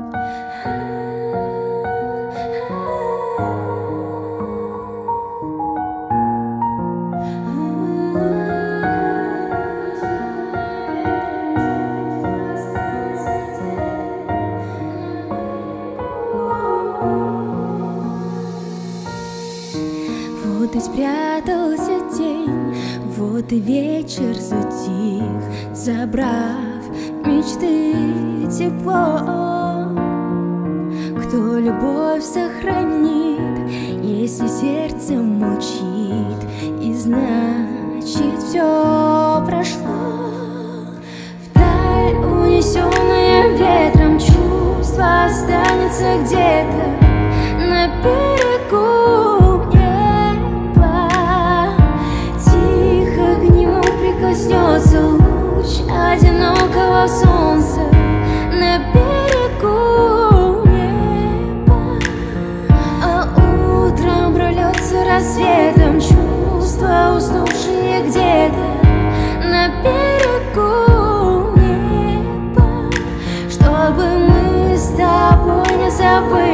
Вот и спрятался день, вот и вечер затих, забрав мечты тепло. Кто любовь сохранит, если сердце молчит, и значит все прошло. Вдаль унесенное ветром чувство останется где-то на берегу неба. Тихо к нему прикоснется луч одинокого солнца на берегу неба. А утром прольется рассветом чувства, уснувшие где-то на берегу неба. Чтобы мы с тобой не забыли